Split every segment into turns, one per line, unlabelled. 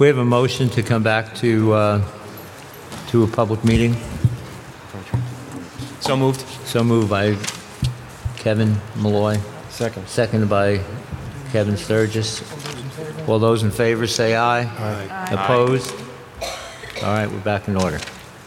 we have a motion to come back to a public meeting?
So moved.
So moved by Kevin Malloy,
Second.
seconded by Kevin Sturgis. All those in favor say aye.
Aye.
Opposed? All right, we're back in order.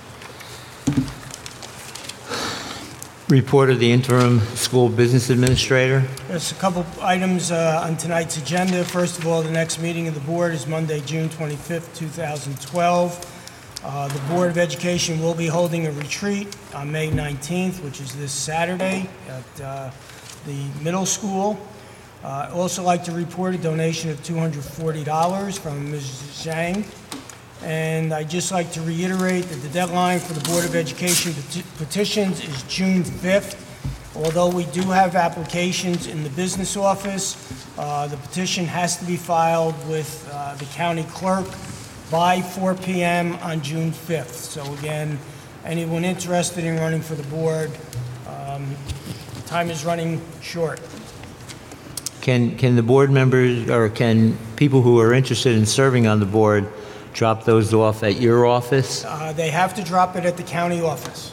Report of the interim school business administrator.
There's a couple items on tonight's agenda. First of all, the next meeting of the board is Monday, June 25th, 2012. The Board of Education will be holding a retreat on May 19th, which is this Saturday at the middle school. I'd also like to report a donation of $240 from Mrs. Zhang. And I'd just like to reiterate that the deadline for the Board of Education petitions is June 5th. Although we do have applications in the business office, the petition has to be filed with the county clerk by 4 p.m. on June 5th. So again, anyone interested in running for the board, time is running short.
Can the board members, or can people who are interested in serving on the board drop those off at your office?
They have to drop it at the county office.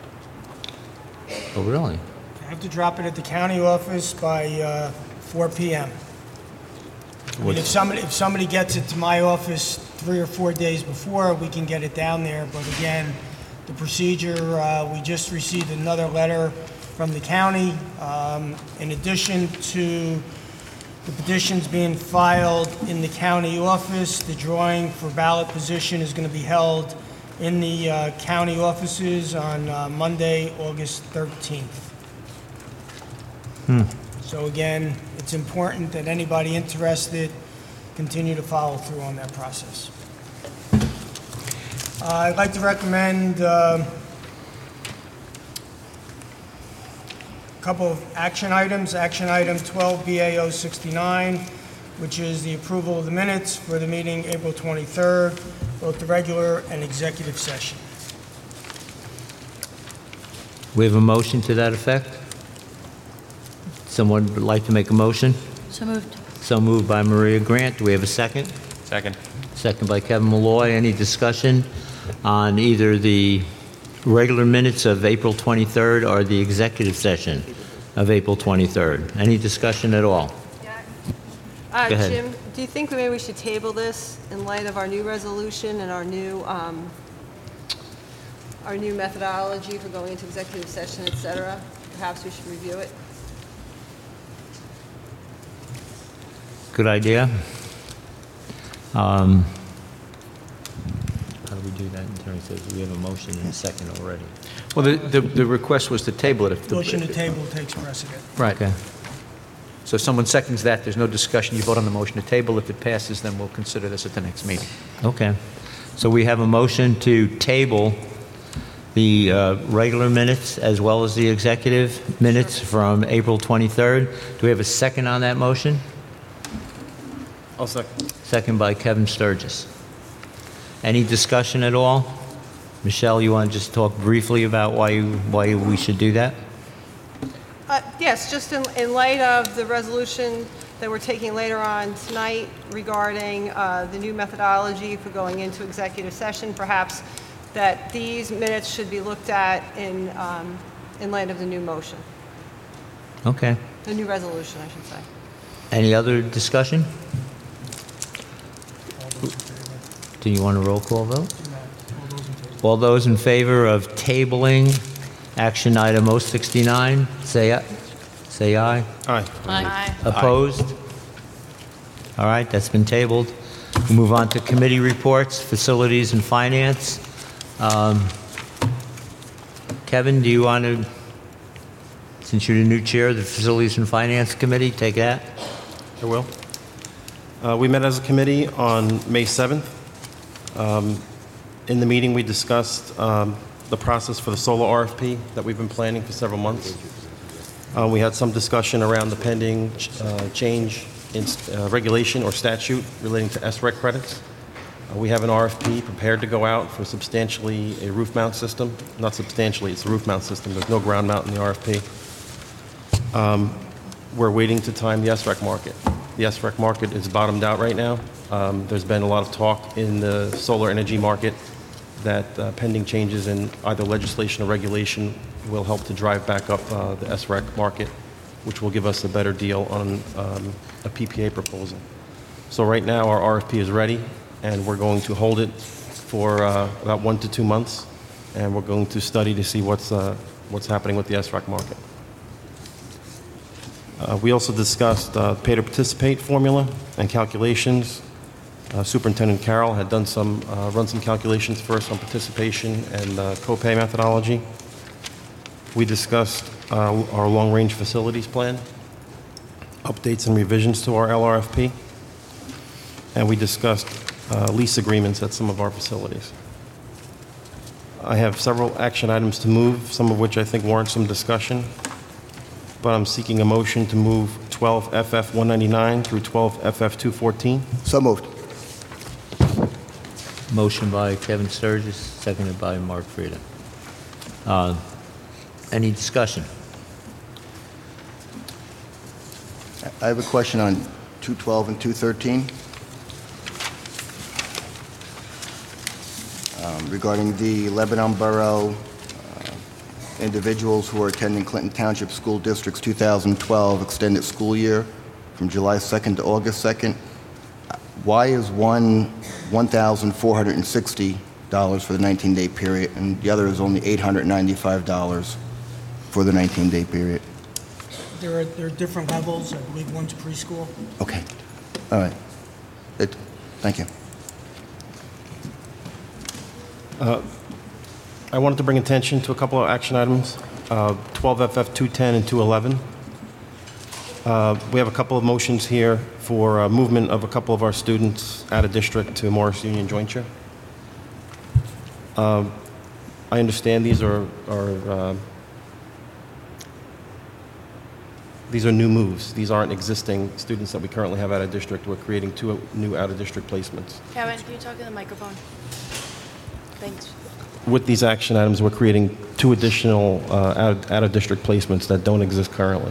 Oh, really?
They have to drop it at the county office by 4 p.m. I mean, if somebody gets it to my office 3 or 4 days before, we can get it down there. But again, the procedure, we just received another letter from the county. In addition to the petitions being filed in the county office, the drawing for ballot position is going to be held in the county offices on Monday, August 13th. So again, it's important that anybody interested continue to follow through on that process. I'd like to recommend a couple of action items. Action item 12 BAO 69, which is the approval of the minutes for the meeting April 23rd, both the regular and executive session.
We have a motion to that effect? Someone would like to make a motion?
So moved.
So moved by Maria Grant. Do we have a second?
Second.
Second by Kevin Malloy. Any discussion on either the regular minutes of April 23rd or the executive session of April 23rd? Any discussion at all? Go ahead.
Jim, do you think maybe we should table this in light of our new resolution and our new methodology for going into executive session, et cetera? Perhaps we should review it.
Good idea. How do we do that in terms of, we have a motion and a second already?
Well, the request was to table it. If the,
Motion to table takes precedent.
Right.
Okay.
So if someone seconds that, there's no discussion. You vote on the motion to table. If it passes, then we'll consider this at the next meeting.
Okay. So we have a motion to table the regular minutes as well as the executive minutes from April 23rd. Do we have a second on that motion?
I'll second.
Second by Kevin Sturgis. Any discussion at all? Michelle, you want to just talk briefly about why we should do that?
Yes, just in light of the resolution that we're taking later on tonight regarding the new methodology for going into executive session, perhaps that these minutes should be looked at in light of the new motion,
Okay.
the new resolution, I should say.
Any other discussion? Do you want a roll call vote? All those in favor of tabling action item 069, say aye. Say aye.
Aye.
Aye.
Opposed? All right, that's been tabled. We'll move on to committee reports, facilities and finance. Kevin, do you want to, since you're the new chair of the Facilities and Finance Committee, take that?
I will. We met as a committee on May 7th. In the meeting, we discussed the process for the solar RFP that we've been planning for several months. We had some discussion around the pending change in regulation or statute relating to SREC credits. We have an RFP prepared to go out for substantially a roof mount system. Not substantially, it's a roof mount system. There's no ground mount in the RFP. We're waiting to time the SREC market. The SREC market is bottomed out right now. There's been a lot of talk in the solar energy market that pending changes in either legislation or regulation will help to drive back up the SREC market, which will give us a better deal on a PPA proposal. So right now, our RFP is ready, and we're going to hold it for about 1 to 2 months, and we're going to study to see what's happening with the SREC market. We also discussed pay to participate formula and calculations. Superintendent Carroll had done run some calculations for us on participation and copay methodology. We discussed our long-range facilities plan, updates and revisions to our LRFP, and we discussed lease agreements at some of our facilities. I have several action items to move, some of which I think warrant some discussion, but I'm seeking a motion to move 12 FF 199 through 12 FF 214.
So moved.
Motion by Kevin Sturgis, seconded by Mark Frieda. Any discussion?
I have a question on 212 and 213 regarding the Lebanon Borough individuals who are attending Clinton Township School District's 2012 extended school year from July 2nd to August 2nd. Why is one $1,460 for the 19-day period and the other is only $895 for the 19-day period?
There are different levels. I believe one's preschool.
Okay. All right. Thank you.
I wanted to bring attention to a couple of action items, 12 FF 210 and 211. We have a couple of motions here for movement of a couple of our students out of district to Morris Union Jointure. I understand these are new moves. These aren't existing students that we currently have out of district. We're creating 2 new out-of-district placements.
Kevin, can you talk to the microphone? Thanks.
With these action items, we're creating 2 additional out-of-district placements that don't exist currently.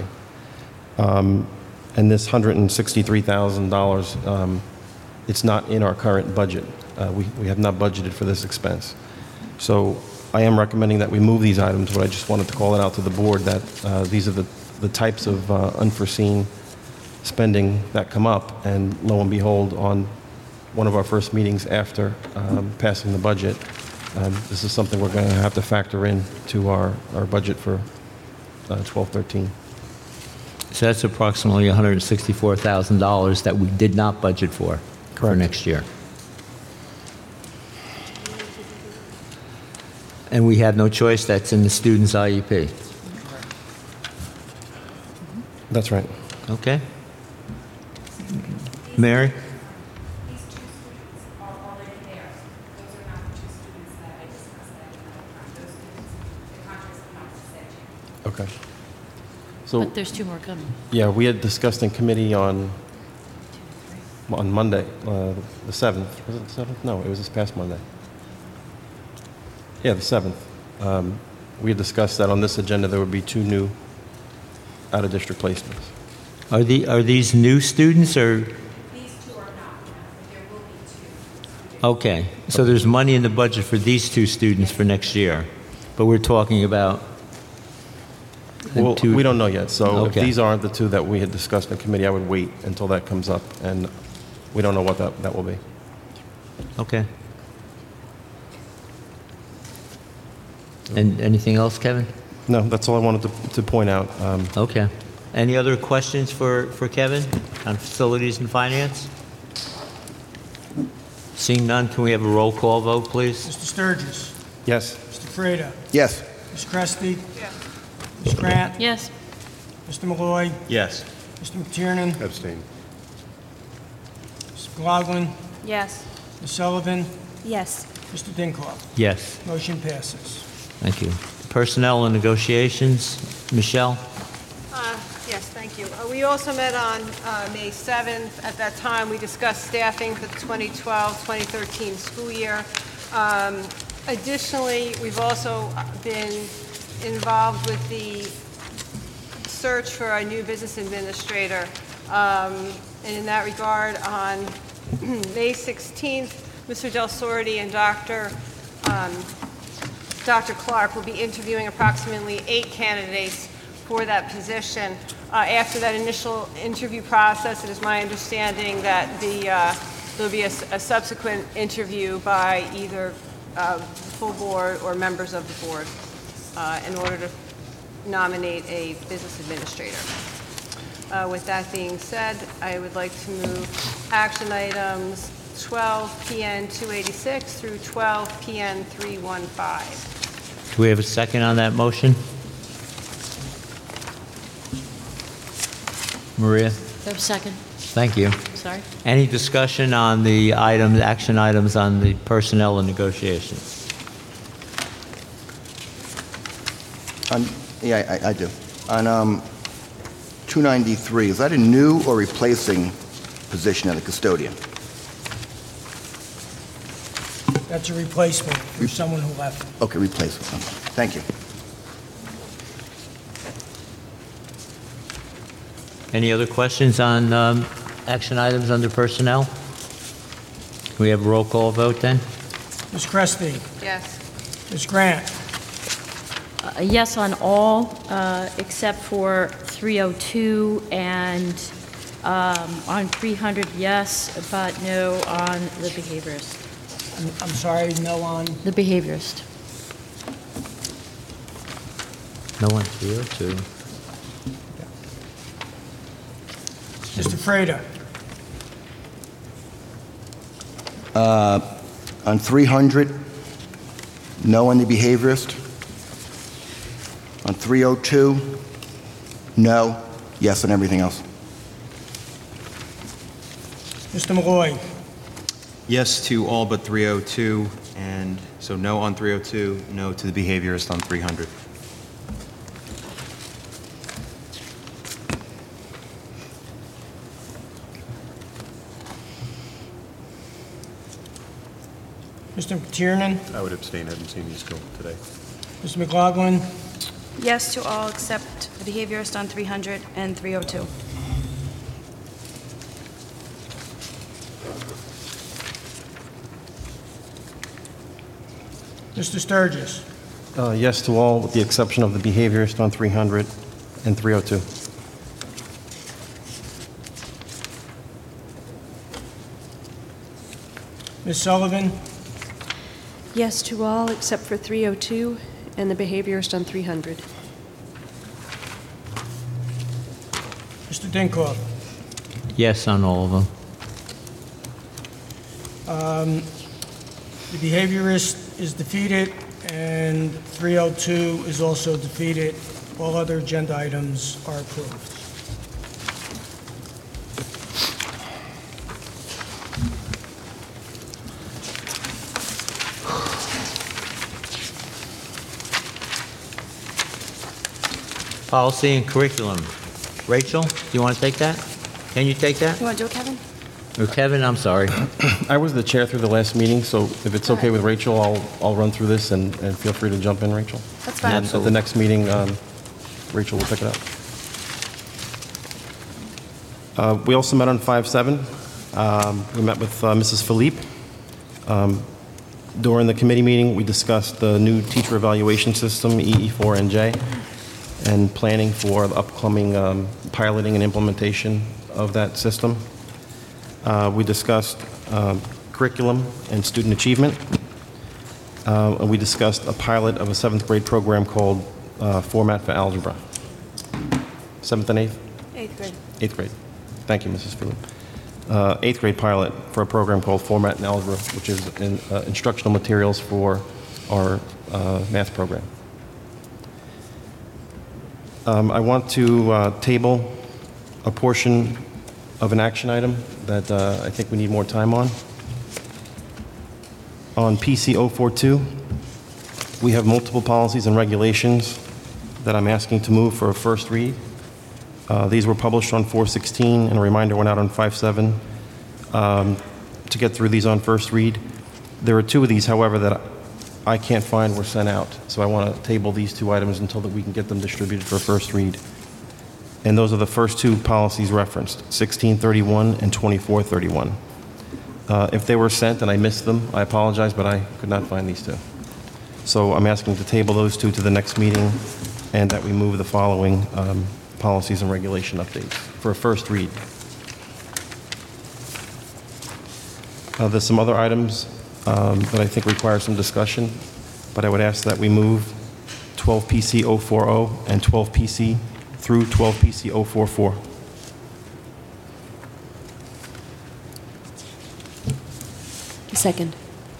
And this $163,000, it's not in our current budget. We have not budgeted for this expense. So I am recommending that we move these items, but I just wanted to call it out to the board that these are the types of unforeseen spending that come up, and lo and behold, on one of our first meetings after passing the budget, this is something we're going to have to factor in to our budget for 12-13.
So that's approximately $164,000 that we did not budget for next year. And we have no choice. That's in the student's IEP.
That's right.
Okay. Mary?
These 2 students are already there. Those are not the 2 students that I discussed at another time. Those students, the contracts are not set yet.
Okay. So,
But there's 2 more coming.
yeah, we had discussed in committee on Monday, the 7th. Was it the 7th? No, it was this past Monday. Yeah, the 7th. We had discussed that on this agenda there would be 2 new out-of-district placements.
Are these new students or?
These 2 are not, but there will be 2.
Okay, so there's money in the budget for these 2 students for next year, but we're talking about.
Well,
2
we don't know yet, so
Okay.
if these aren't the 2 that we had discussed in committee, I would wait until that comes up, and we don't know what that will be.
Okay. And anything else, Kevin?
No, that's all I wanted to point out.
Okay. Any other questions for Kevin on facilities and finance? Seeing none, can we have a roll call vote, please?
Mr. Sturgis.
Yes.
Mr. Freda.
Yes.
Ms. Cresty.
Yes.
Ms. Grant.
Yes.
Mr. Malloy.
Yes.
Mr. McTiernan.
Abstain.
Mr. McLaughlin.
Yes.
Ms. Sullivan.
Yes.
Mr. Dinkoff.
Yes.
Motion passes.
Thank you. Personnel and negotiations, Michelle?
Yes, thank you. We also met on May 7th. At that time, we discussed staffing for the 2012-2013 school year. Additionally, we've also been involved with the search for a new business administrator. And in that regard, on May 16th, Mr. Del Sordi and Dr. Clark will be interviewing approximately 8 candidates for that position. After that initial interview process, it is my understanding that there'll be a subsequent interview by either the full board or members of the board in order to nominate a business administrator. With that being said, I would like to move action items 12 PN 286 through 12 PN 315.
Do we have a second on that motion? Maria?
Second.
Thank you.
Sorry.
Any discussion on the items, action items on the personnel and negotiations?
Yeah, I do. On 293, is that a new or replacing position at a custodian?
That's a replacement for someone who left.
Okay, replacement. Thank you.
Any other questions on action items under personnel? Can we have a roll call vote then?
Ms. Crespi,
Yes.
Ms. Grant,
Yes on all, except for 302, and on 300, yes, but no on the behaviorist.
I'm sorry, no on.
The behaviorist.
No one here to.
Mr. Frater,
On 300, no on the behaviorist. On 302, no, yes on everything else.
Mr. Malloy,
Yes to all but 302, and so no on 302, no to the behaviorist on 300.
Mr. Tiernan,
I would abstain. I haven't seen these till today.
Mr. McLaughlin,
Yes to all except the behaviorist on 300 and 302.
Mr. Sturgis,
Yes to all, with the exception of the behaviorist on 300 and 302.
Ms. Sullivan,
Yes to all except for 302 and the behaviorist on 300.
Mr. Dinkoff,
Yes on all of them.
the behaviorist is defeated, and 302 is also defeated. All other agenda items are approved.
Policy and curriculum. Rachel, do you want to take that? Can you take that?
You want to do it, Kevin?
Or Kevin, I'm sorry.
I was the chair through the last meeting, so if it's okay with Rachel, I'll run through this, and feel free to jump in, Rachel.
That's fine.
And at the next meeting, Rachel will pick it up. We also met on 5/7. We met with Mrs. Philippe. During the committee meeting, we discussed the new teacher evaluation system, EE4NJ, and planning for the upcoming piloting and implementation of that system. We discussed curriculum and student achievement. And we discussed a pilot of a 7th grade program called Format for Algebra. 7th and 8th?
8th grade.
8th grade. Thank you, Mrs. Philip. 8th grade pilot for a program called Format in Algebra, which is instructional materials for our math program. I want to table a portion of an action item that I think we need more time on. On PC 042, we have multiple policies and regulations that I'm asking to move for a first read. These were published on 4/16, and a reminder went out on 5/7 to get through these on first read. There are 2 of these, however, that I can't find were sent out, so I want to table these 2 items until that we can get them distributed for first read. And those are the first two policies referenced, 1631 and 2431. If they were sent and I missed them, I apologize, but I could not find these two. So I'm asking to table those two to the next meeting and that we move the following policies and regulation updates for a first read. There's some other items that I think require some discussion, but I would ask that we move 12 PC 040 and 12 PC through 12 PC 044.
Second.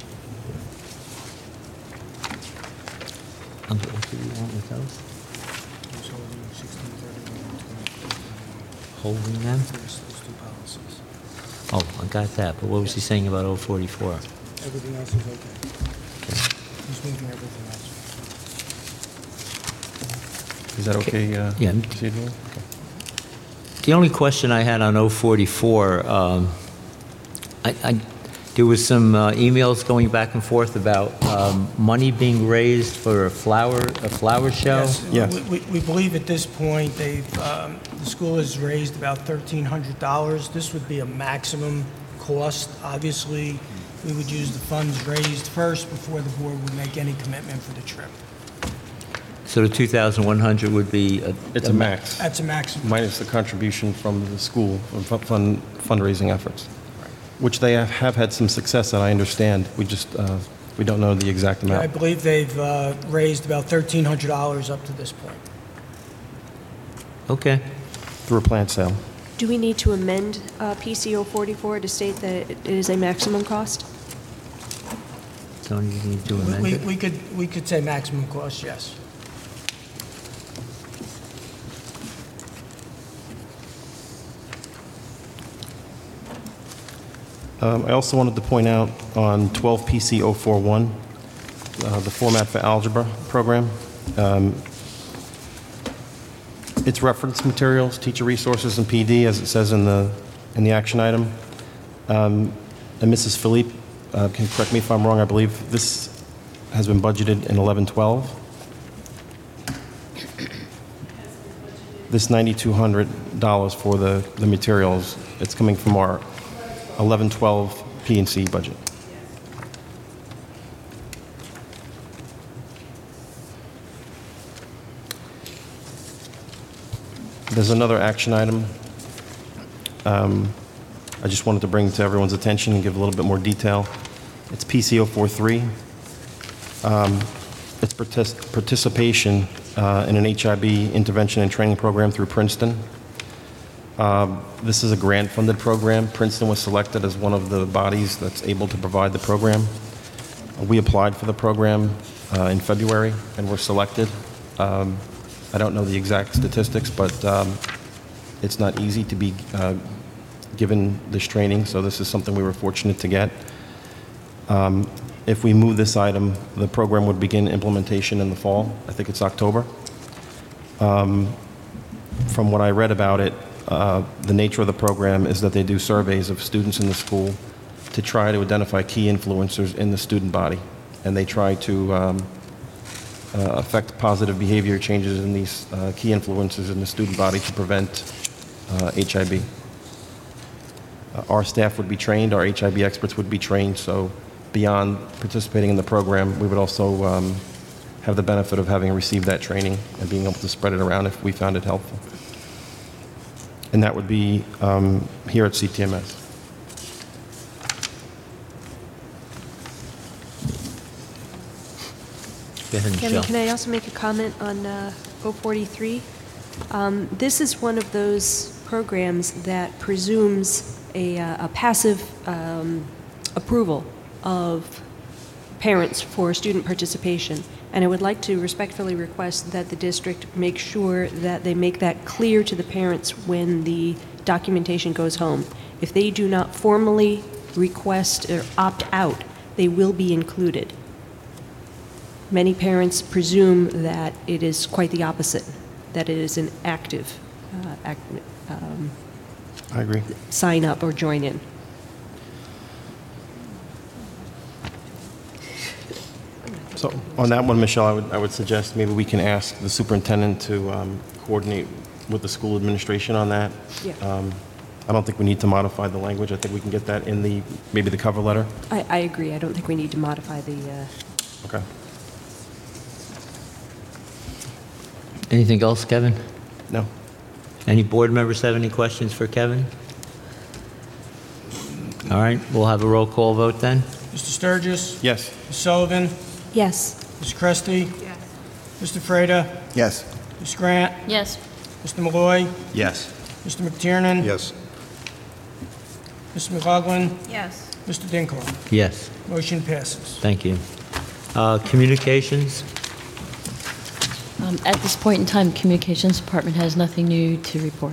What do you want with those? Holding them? Oh, I got that, but what was he saying about 044?
Everything else is okay. He's moving everything else.
Is that okay?
Yeah.
Procedurally? Okay.
The only question I had on 044, there was some emails going back and forth about money being raised for a flower show.
Yes.
We believe at this point, the school has raised about $1,300. This would be a maximum cost. Obviously, we would use the funds raised first before the board would make any commitment for the trip.
So the 2,100 would be
It's a max,
That's a maximum.
minus the contribution from the school fundraising efforts, which they have had some success at, I understand. We just, we don't know the exact
I
amount.
believe they've raised about $1,300 up to this point.
Okay.
Through a plant sale.
Do we need to amend PCO 44 to state that it is a maximum cost?
Don't you need to amend it?
We could say maximum cost, yes.
I also wanted to point out on 12 PC 041, the format for algebra program. It's reference materials, teacher resources, and PD, as it says in the action item. And Mrs. Philippe can correct me if I'm wrong. I believe this has been budgeted in 1112. This $9,200 for the materials, it's coming from our 1112 P&C budget. There's another action item I just wanted to bring to everyone's attention and give a little bit more detail. It's PC 043. It's participation in an HIB intervention and training program through Princeton. This is a grant-funded program. Princeton was selected as one of the bodies that's able to provide the program. We applied for the program in February and were selected. I don't know the exact statistics, but it's not easy to be given this training, so this is something we were fortunate to get. If we move this item, the program would begin implementation in the fall. I think it's October. From what I read about it, the nature of the program is that they do surveys of students in the school to try to identify key influencers in the student body, and they try to affect positive behavior changes in these key influencers in the student body to prevent HIB. Our staff would be trained, our HIB experts would be trained, so beyond participating in the program, we would also have the benefit of having received that training and being able to spread it around if we found it helpful. And that would be here at CTMS.
Go ahead,
Kevin,
Michelle.
can I also make a comment on 043? This is one of those programs that presumes a passive approval of parents for student participation. And I would like to respectfully request that the district make sure that they make that clear to the parents when the documentation goes home. If they do not formally request or opt out, they will be included. Many parents presume that it is quite the opposite, that it is an active
I agree.
sign up or join in.
So on that one, Michelle, I would suggest maybe we can ask the superintendent to coordinate with the school administration on that.
Yeah.
I don't think we need to modify the language. I think we can get that in maybe the cover letter.
I agree. I don't think we need to modify the,
Okay.
Anything else, Kevin?
No.
Any board members have any questions for Kevin? All right, we'll have a roll call vote then.
Mr. Sturgis?
Yes.
Ms. Sullivan?
yes.
Ms. Cresty?
Yes.
Mr. Freda?
Yes.
Ms. Grant?
Yes.
Mr. Malloy?
Yes.
Mr. McTiernan?
Yes.
Ms. McLaughlin?
Yes.
Mr. Dinkov?
Yes,
Motion passes.
thank you. Communications?
At this point in time, Communications Department has nothing new to report.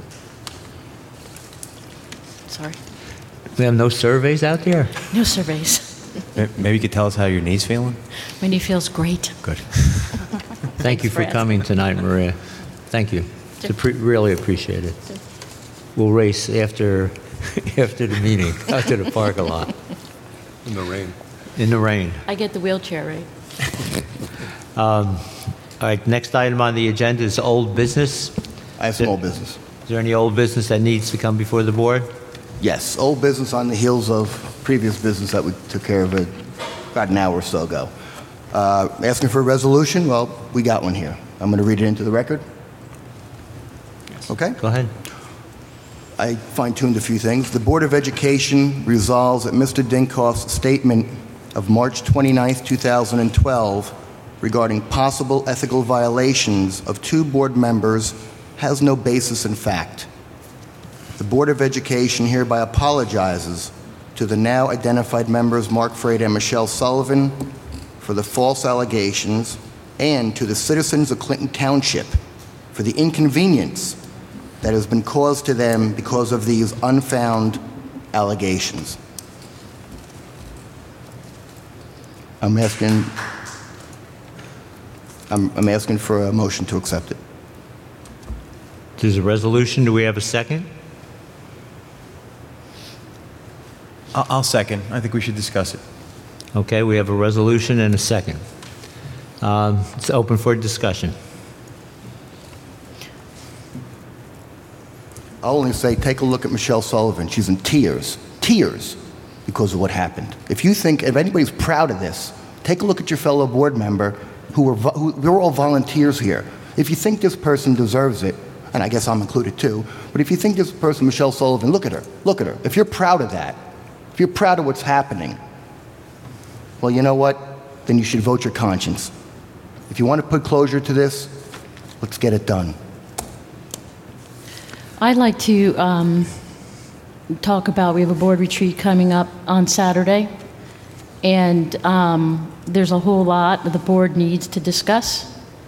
Sorry.
We have no surveys out there?
No surveys.
Maybe you could tell us how your knee's feeling?
My knee feels great.
Good.
Thank you
for
for coming tonight, Maria. Thank you. Really appreciate it. We'll race after the meeting, out to the parking lot,
In the rain.
in the rain.
I get the wheelchair, right?
All right, next item on the agenda is old business.
I have some old business.
Is there any old business that needs to come before the board?
Yes, old business on the heels of previous business that we took care of about an hour or so ago. Asking for a resolution, well, we got one here. I'm going to read it into the record. Okay?
Go ahead.
I fine-tuned a few things. The Board of Education resolves that Mr. Dinkoff's statement of March 29, 2012, regarding possible ethical violations of 2 board members has no basis in fact. The Board of Education hereby apologizes to the now identified members Mark Freda and Michelle Sullivan for the false allegations and to the citizens of Clinton Township for the inconvenience that has been caused to them because of these unfounded allegations. I'm asking for a motion to accept it.
There's a resolution. Do we have a second?
I'll second. I think we should discuss it.
Okay, we have a resolution and a second. It's open for discussion.
I'll only say, take a look at Michelle Sullivan. She's in tears because of what happened. If anybody's proud of this, take a look at your fellow board member we're all volunteers here. If you think this person deserves it, and I guess I'm included too, but if you think this person, Michelle Sullivan, look at her. If you're proud of that, if you're proud of what's happening, well, you know what? Then you should vote your conscience. If you want to put closure to this, let's get it done.
I'd like to talk about, we have a board retreat coming up on Saturday, and there's a whole lot that the board needs to discuss.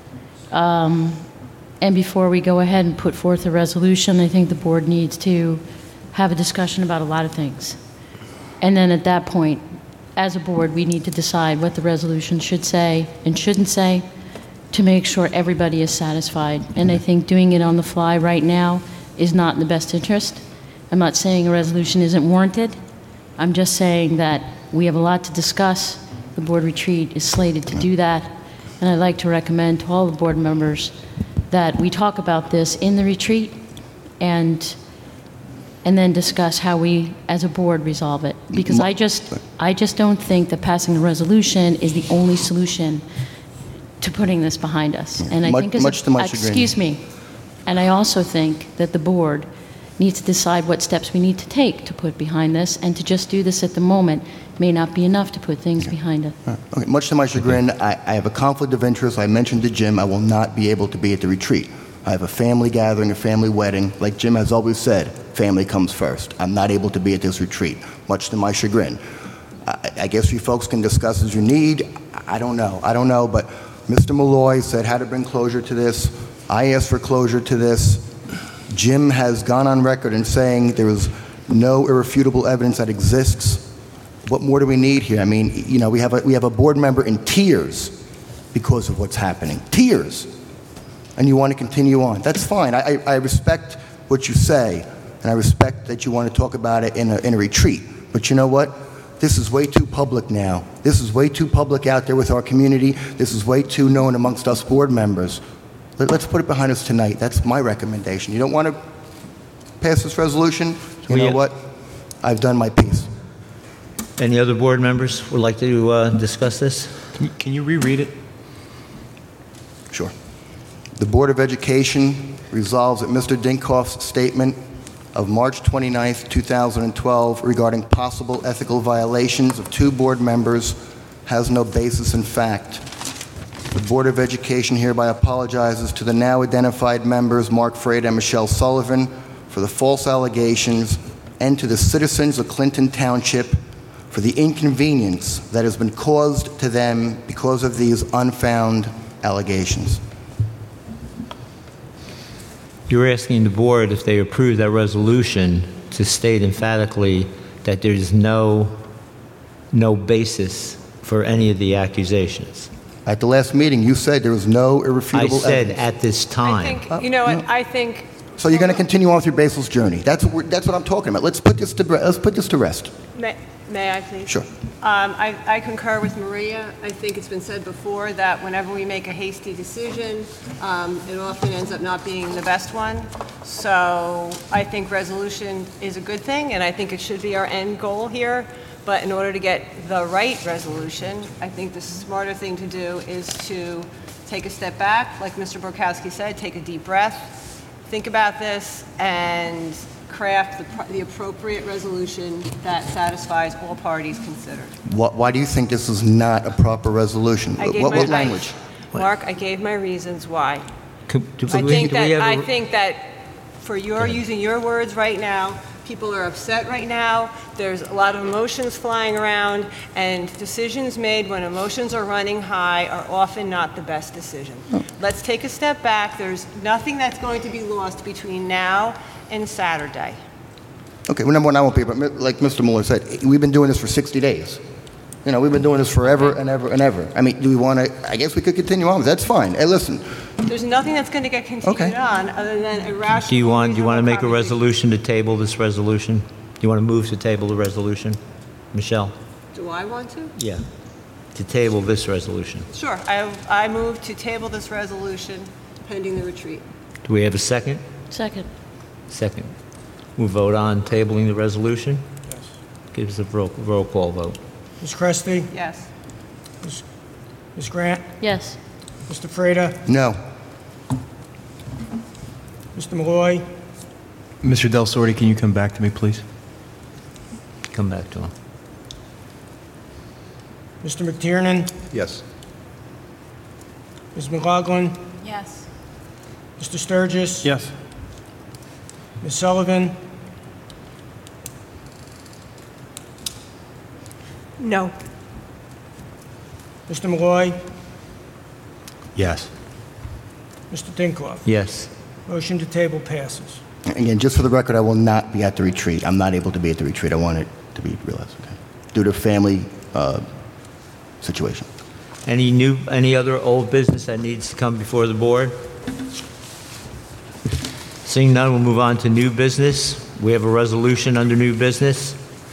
And before we go ahead and put forth a resolution, I think the board needs to have a discussion about a lot of things. And then at that point, as a board, we need to decide what the resolution should say and shouldn't say to make sure everybody is satisfied. And I think doing it on the fly right now is not in the best interest. I'm not saying a resolution isn't warranted. I'm just saying that we have a lot to discuss. The board retreat is slated to do that. And I'd like to recommend to all the board members that we talk about this in the retreat and then discuss how we, as a board, resolve it. Because I just don't think that passing a resolution is the only solution to putting this behind us. And I think
much to my chagrin.
excuse me. And I also think that the board needs to decide what steps we need to take to put behind this, and to just do this at the moment may not be enough to put things behind it.
Okay, much to my chagrin, I have a conflict of interest. I mentioned to Jim I will not be able to be at the retreat. I have a family gathering, a family wedding. Like Jim has always said, family comes first. I'm not able to be at this retreat, much to my chagrin. I guess you folks can discuss as you need. I don't know, but Mr. Malloy said how to bring closure to this. I asked for closure to this. Jim has gone on record in saying there is no irrefutable evidence that exists. What more do we need here? I mean, you know, we have a board member in tears because of what's happening. Tears. And you want to continue on. That's fine. I respect what you say, and I respect that you want to talk about it in a retreat. But you know what? This is way too public now. This is way too public out there with our community. This is way too known amongst us board members. Let's put it behind us tonight. That's my recommendation. You don't want to pass this resolution? You know what? I've done my piece.
Any other board members would like to discuss this?
Can you reread it?
Sure. The Board of Education resolves that Mr. Dinkoff's statement of March 29, 2012 regarding possible ethical violations of 2 board members has no basis in fact. The Board of Education hereby apologizes to the now identified members Mark Freda and Michelle Sullivan for the false allegations and to the citizens of Clinton Township for the inconvenience that has been caused to them because of these unfounded allegations.
You're asking the board, if they approve that resolution, to state emphatically that there's no basis for any of the accusations.
At the last meeting, you said there was no
I
irrefutable
said
evidence.
at this
I
time.
think, you know what, I think,
So you're going to continue on with your baseless journey. That's what I'm talking about. Let's put this to rest.
may I please?
Sure.
I concur with Maria. I think it's been said before that whenever we make a hasty decision, it often ends up not being the best one. So I think resolution is a good thing, and I think it should be our end goal here. But in order to get the right resolution, I think the smarter thing to do is to take a step back, like Mr. Borkowski said, take a deep breath, think about this, and craft the appropriate resolution that satisfies all parties considered.
Why do you think this is not a proper resolution? What language?
Mark, I gave my reasons why.
Do we have
I think that for using your words right now, people are upset right now. There's a lot of emotions flying around, and decisions made when emotions are running high are often not the best decision. Let's take a step back. There's nothing that's going to be lost between now and Saturday.
Okay, well, number one, I won't be, but like Mr. Mueller said, we've been doing this for 60 days. You know, we've been doing this forever and ever and ever. I mean, do we want to, I guess we could continue on. That's fine. Hey, listen.
There's nothing that's going to get continued on other than irrational.
Do you want to make a
conversation.
resolution to table this resolution? Do you want to move to table the resolution? Michelle?
Do I want to?
Yeah. To table this resolution.
Sure. I move to table this resolution pending the retreat.
Do we have a second?
Second.
Second. We'll vote on tabling the resolution?
Yes.
Give us a roll call vote.
Ms. Cresty?
Yes.
Ms. Grant?
Yes.
Mr. Freda?
No.
Mr. Malloy?
Mr. Del Sorte, can you come back to me, please?
Come back to him.
Mr. McTiernan?
Yes.
Ms. McLaughlin?
Yes.
Mr. Sturgis?
Yes.
Ms. Sullivan?
No.
Mr. Malloy?
Yes.
Mr. Dinkoff?
Yes.
Motion to table passes.
Again, just for the record, I will not be at the retreat. I'm not able to be at the retreat. I want it to be realized, okay? Due to family situation.
Any other old business that needs to come before the board? Seeing none, we'll move on to new business. We have a resolution under new business.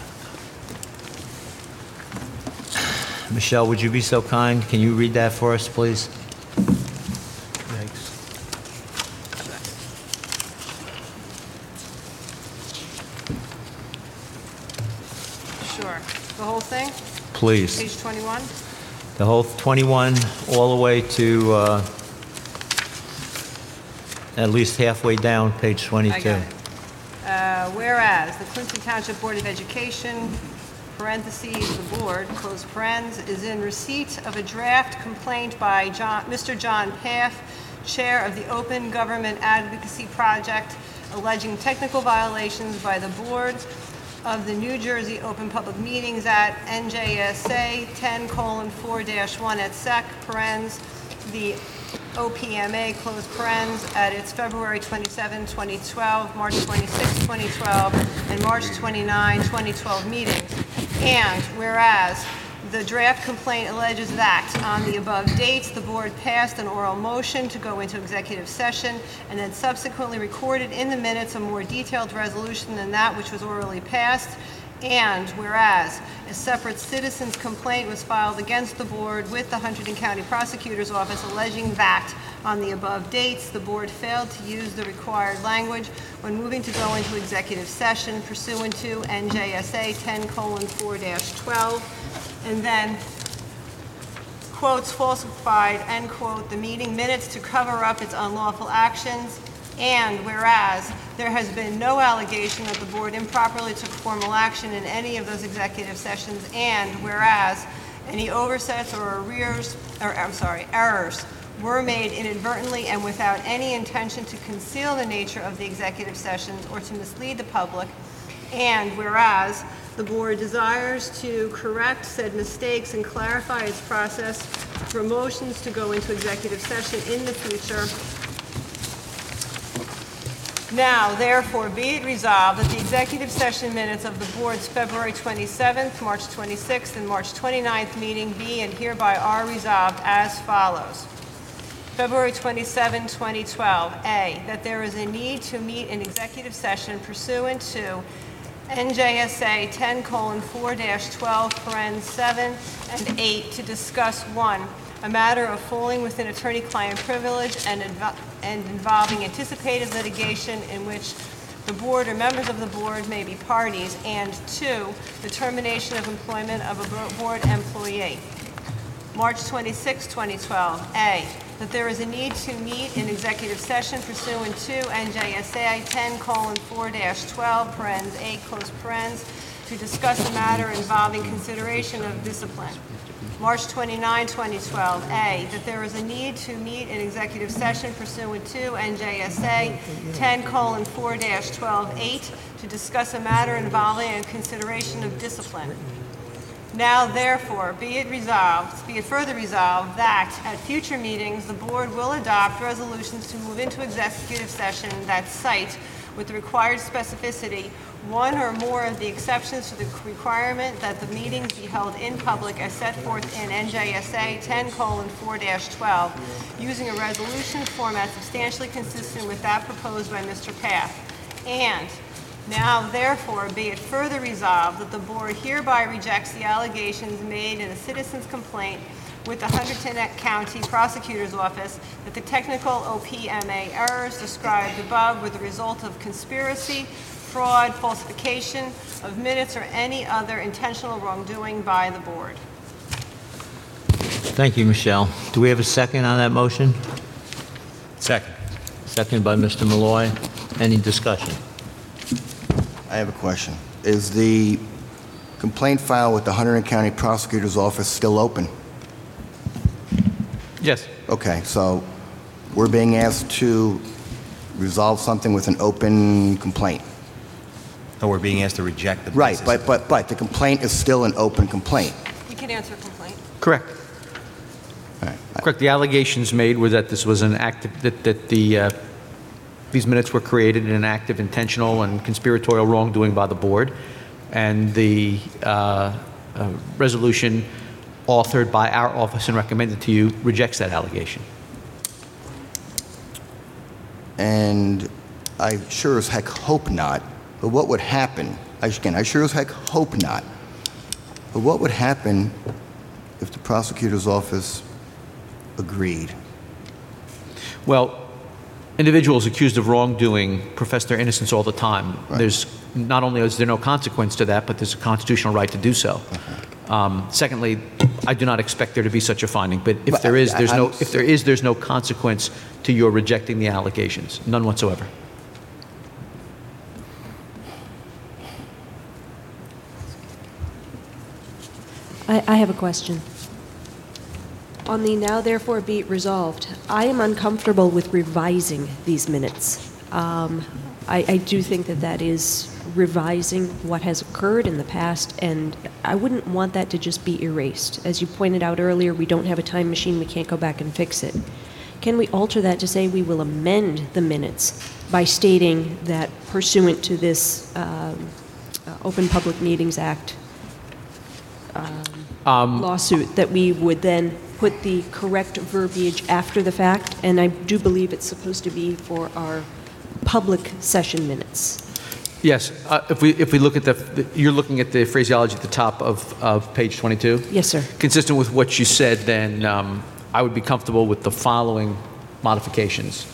Michelle, would you be so kind? Can you read that for us, please?
Sure. The whole thing?
Please.
Page 21?
The whole 21, all the way to at least halfway down, page 22.
I got it. Whereas the Clinton Township Board of Education, parentheses, the board, close parens, is in receipt of a draft complaint by Mr. John Paff, chair of the Open Government Advocacy Project, alleging technical violations by the board of the New Jersey Open Public Meetings Act, NJSA 10:4-1 et sec, parens, the OPMA, close parens, at its February 27, 2012, March 26, 2012, and March 29, 2012 meetings. And whereas the draft complaint alleges that on the above dates, the board passed an oral motion to go into executive session and then subsequently recorded in the minutes a more detailed resolution than that which was orally passed. And whereas a separate citizen's complaint was filed against the board with the Hunterdon County Prosecutor's Office alleging that on the above dates, the board failed to use the required language when moving to go into executive session pursuant to NJSA 10:4-12, and then quotes falsified, end quote, the meeting minutes to cover up its unlawful actions. And whereas there has been no allegation that the board improperly took formal action in any of those executive sessions, and whereas any oversights or errors were made inadvertently and without any intention to conceal the nature of the executive sessions or to mislead the public, and whereas the board desires to correct said mistakes and clarify its process for motions to go into executive session in the future. Now, therefore, be it resolved that the executive session minutes of the board's February 27th, March 26th, and March 29th meeting be and hereby are resolved as follows. February 27, 2012, A, that there is a need to meet in executive session pursuant to NJSA 10:4-12, 7 and 8 to discuss 1, a matter of falling within attorney-client privilege and involving anticipated litigation in which the board or members of the board may be parties, and 2, the termination of employment of a board employee. March 26, 2012, A, that there is a need to meet in executive session pursuant to NJSA 10:4-12, 8, to discuss a matter involving consideration of discipline. March 29, 2012, A, that there is a need to meet in executive session pursuant to NJSA 10:4-12, 8, to discuss a matter involving a consideration of discipline. Now, therefore, be it further resolved that at future meetings, the board will adopt resolutions to move into executive session that cite, with the required specificity, one or more of the exceptions to the requirement that the meetings be held in public as set forth in NJSA 10:4-12, using a resolution format substantially consistent with that proposed by Mr. Path. And now, therefore, be it further resolved that the board hereby rejects the allegations made in a citizen's complaint with the Hunterdon County Prosecutor's Office that the technical OPMA errors described above were the result of conspiracy, fraud, falsification of minutes, or any other intentional wrongdoing by the board.
Thank you, Michelle. Do we have a second on that motion?
Second.
Second by Mr. Malloy. Any discussion?
I have a question. Is the complaint file with the Hunterdon County Prosecutor's Office still open?
Yes.
Okay, so we're being asked to resolve something with an open complaint.
Or we're being asked to reject the
Right,
basis of-
but the complaint is still an open complaint.
You can answer a complaint.
Correct.
All right.
Correct. The allegations made were that this was an active, these minutes were created in an active, intentional, and conspiratorial wrongdoing by the board, and the resolution authored by our office and recommended to you rejects that allegation.
And I sure as heck hope not, but what would happen, again, I sure as heck hope not, but what would happen if the prosecutor's office agreed?
Well, individuals accused of wrongdoing profess their innocence all the time.
Right.
There's not only is there no consequence to that, but there's a constitutional right to do so. Secondly, I do not expect there to be such a finding. But if there is, there's no consequence to your rejecting the allegations, none whatsoever.
I have a question. On the now therefore be it resolved, I am uncomfortable with revising these minutes. I do think that that is revising what has occurred in the past, and I wouldn't want that to just be erased. As you pointed out earlier, we don't have a time machine, we can't go back and fix it. Can we alter that to say we will amend the minutes by stating that pursuant to this Open Public Meetings Act lawsuit, that we would then put the correct verbiage after the fact? And I do believe it's supposed to be for our public session minutes.
Yes, if we look at you're looking at the phraseology at the top of page 22?
Yes, sir.
Consistent with what you said, then I would be comfortable with the following modifications.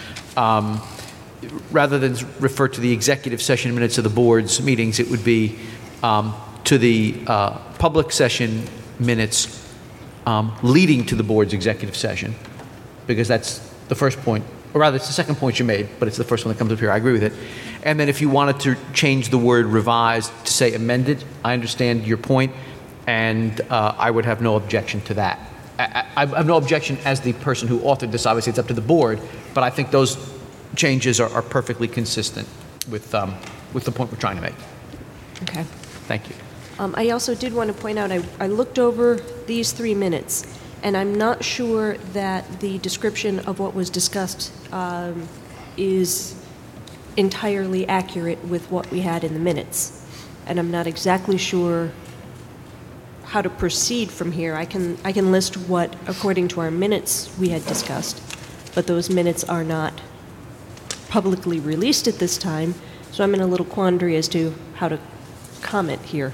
Rather than refer to the executive session minutes of the board's meetings, it would be to the public session minutes leading to the board's executive session, because that's the first point, or rather it's the second point you made, but it's the first one that comes up here. I agree with it. And then if you wanted to change the word revised to say amended, I understand your point, and I would have no objection to that. I have no objection as the person who authored this. Obviously, it's up to the board, but I think those changes are perfectly consistent with the point we're trying to make.
Okay.
Thank you.
I also did want to point out, I looked over these 3 minutes, and I'm not sure that the description of what was discussed is entirely accurate with what we had in the minutes. And I'm not exactly sure how to proceed from here. I can list what, according to our minutes, we had discussed, but those minutes are not publicly released at this time, so I'm in a little quandary as to how to comment here.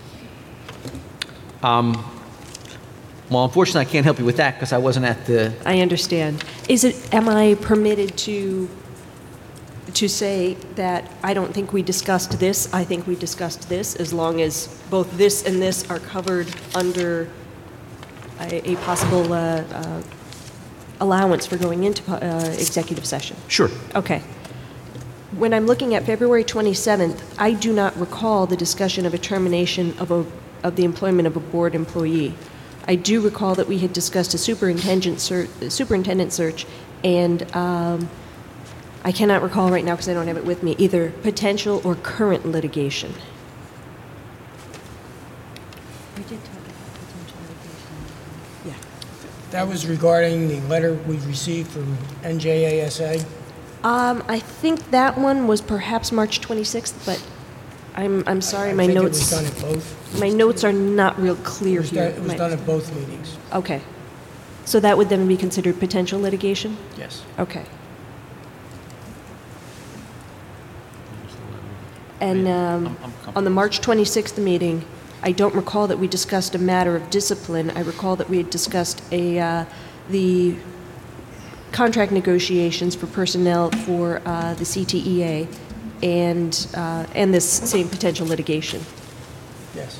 Well, unfortunately, I can't help you with that because I wasn't at the...
I understand. Am I permitted to say that I don't think we discussed this, I think we discussed this, as long as both this and this are covered under a possible allowance for going into executive session?
Sure.
Okay. When I'm looking at February 27th, I do not recall the discussion of a termination of the employment of a board employee. I do recall that we had discussed a superintendent search, and I cannot recall right now because I don't have it with me, either potential or current litigation. We did talk about potential litigation. Yeah.
That was regarding the letter we received from NJASA.
I think that one was perhaps March 26th, but I'm sorry, my notes.
I think it was done at both.
My notes are not real clear here.
It was done at both meetings.
Okay. So that would then be considered potential litigation?
Yes.
Okay. And on the March 26th meeting, I don't recall that we discussed a matter of discipline. I recall that we had discussed the contract negotiations for personnel for the CTEA and this same potential litigation.
Yes.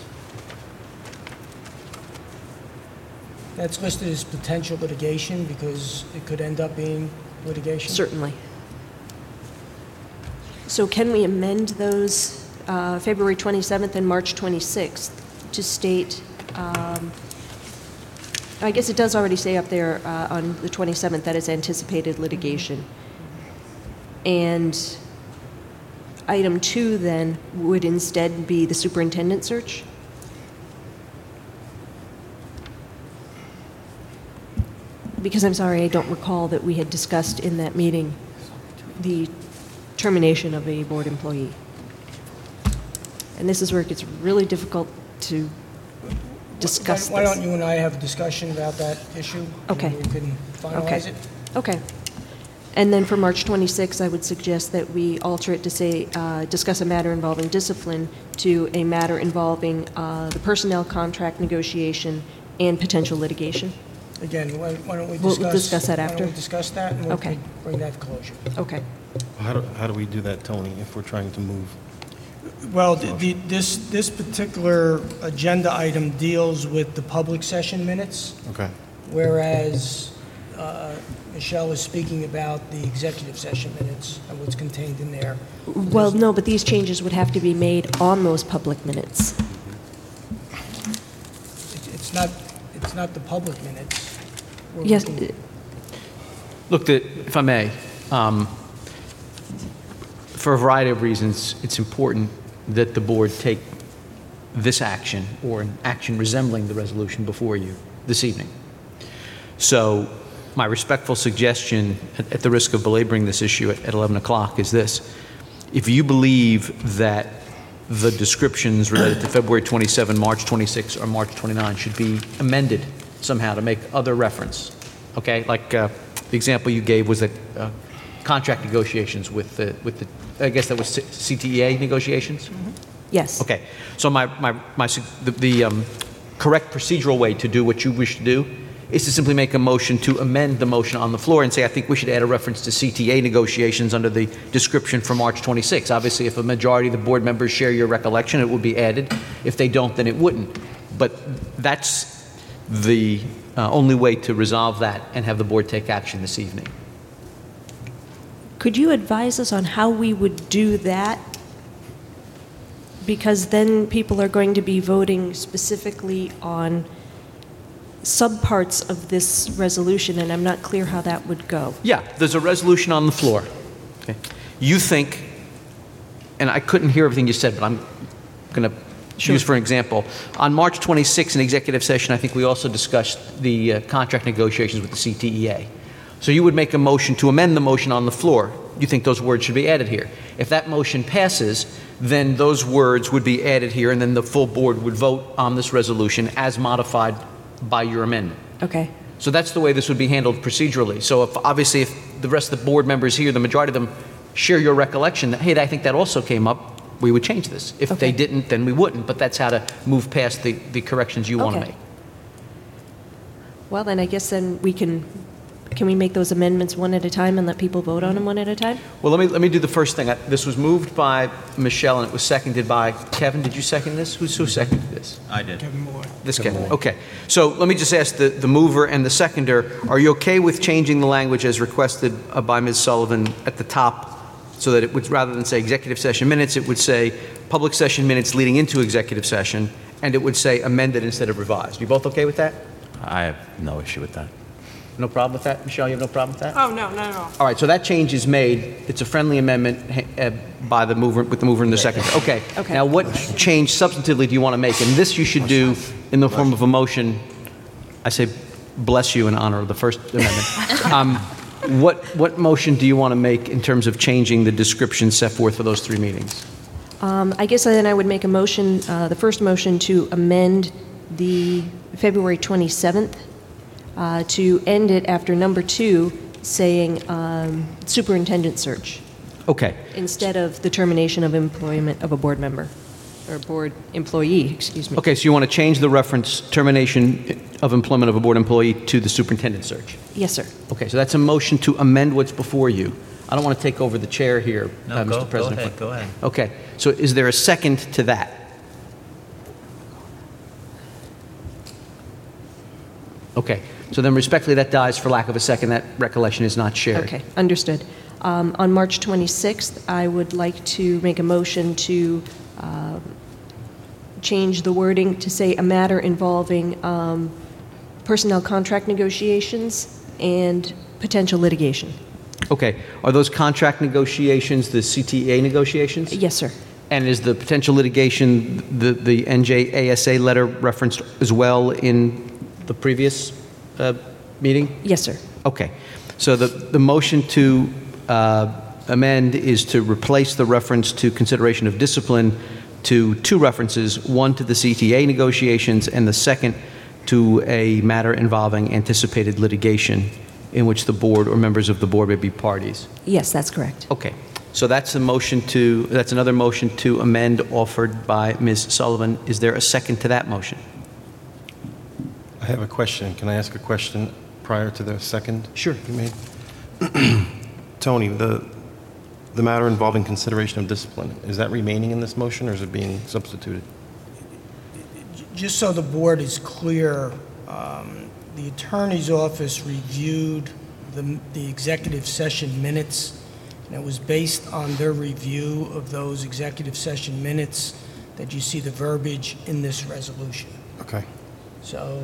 That's listed as potential litigation because it could end up being litigation?
Certainly. So can we amend those February 27th and March 26th to state, I guess it does already say up there on the 27th that it's anticipated litigation. And item 2 then would instead be the superintendent search? Because I'm sorry, I don't recall that we had discussed in that meeting the termination of a board employee. And this is where it gets really difficult to discuss this.
Why don't you and I have a discussion about that issue?
Okay.
And we can finalize it?
Okay. And then for March 26th, I would suggest that we alter it to say, discuss a matter involving discipline to a matter involving the personnel contract negotiation and potential litigation.
Again, why don't we
We'll
discuss...
discuss that after.
Why don't we discuss that and we
Okay.
can bring that to closure?
Okay.
How do we do that, Tony, if we're trying to move?
Well, this particular agenda item deals with the public session minutes,
Okay.
whereas Michelle is speaking about the executive session minutes and what's contained in there.
Well, no, but these changes would have to be made on those public minutes.
It's not the public minutes. We're
Yes.
looking-
Look, if I may, for a variety of reasons, it's important that the board take this action or an action resembling the resolution before you this evening. So my respectful suggestion, at the risk of belaboring this issue at 11 o'clock, is this. If you believe that the descriptions related to February 27, March 26, or March 29 should be amended somehow to make other reference, okay? Like the example you gave was that contract negotiations with the I guess that was CTEA negotiations?
Yes.
Okay, so the correct procedural way to do what you wish to do is to simply make a motion to amend the motion on the floor and say, I think we should add a reference to CTA negotiations under the description for March 26. Obviously, if a majority of the board members share your recollection, it would be added. If they don't, then it wouldn't. But that's the only way to resolve that and have the board take action this evening.
Could you advise us on how we would do that? Because then people are going to be voting specifically on subparts of this resolution, and I'm not clear how that would go.
Yeah, there's a resolution on the floor. Okay. You think, and I couldn't hear everything you said, but I'm going to use for an example. On March 26th in executive session, I think we also discussed the contract negotiations with the CTEA. So you would make a motion to amend the motion on the floor. You think those words should be added here. If that motion passes, then those words would be added here, and then the full board would vote on this resolution as modified by your amendment.
Okay.
So that's the way this would be handled procedurally. So obviously if the rest of the board members here, the majority of them, share your recollection that, hey, I think that also came up, we would change this. If they didn't, then we wouldn't. But that's how to move past the corrections you want to make.
Well, then I guess then can we make those amendments one at a time and let people vote on them one at a time?
Well, let me do the first thing. This was moved by Michelle and it was seconded by Kevin. Did you second this? Who seconded this?
I did.
Kevin Moore.
This Kevin. Okay. So let me just ask the mover and the seconder, are you okay with changing the language as requested by Ms. Sullivan at the top so that it would, rather than say executive session minutes, it would say public session minutes leading into executive session, and it would say amended instead of revised? You both okay with that?
I have no issue with that.
No problem with that? Michelle, you have no problem with that?
Oh, no, not at all.
All right, so that change is made. It's a friendly amendment by the mover, with the mover and the seconder. Okay.
Okay.
Now, what change substantively do you want to make? And this you should do in the form of a motion. I say bless you in honor of the First Amendment. What motion do you want to make in terms of changing the description set forth for those three meetings?
I guess then I would make a motion, the first motion to amend the February 27th to end it after number 2 saying superintendent search
Okay.
instead of the termination of employment of a board member or board employee, excuse me.
Okay, so you want to change the reference termination of employment of a board employee to the superintendent search?
Yes, sir.
Okay, so that's a motion to amend what's before you. I don't want to take over the chair here, Mr. President.
Go ahead.
Okay, so is there a second to that? Okay, so then respectfully, that dies for lack of a second. That recollection is not shared.
Okay, understood. On March 26th, I would like to make a motion to change the wording to say a matter involving personnel contract negotiations and potential litigation.
Okay, are those contract negotiations the CTEA negotiations?
Yes, sir.
And is the potential litigation the NJASA letter referenced as well in the previous meeting?
Yes, sir.
Okay. So the motion to amend is to replace the reference to consideration of discipline to two references, one to the CTA negotiations and the second to a matter involving anticipated litigation in which the board or members of the board may be parties.
Yes, that's correct.
Okay. So that's another motion to amend offered by Ms. Sullivan. Is there a second to that motion?
I have a question. Can I ask a question prior to the second?
Sure.
You made? Tony, the matter involving consideration of discipline, is that remaining in this motion or is it being substituted?
Just so the board is clear, the attorney's office reviewed the executive session minutes, and it was based on their review of those executive session minutes that you see the verbiage in this resolution.
Okay.
So,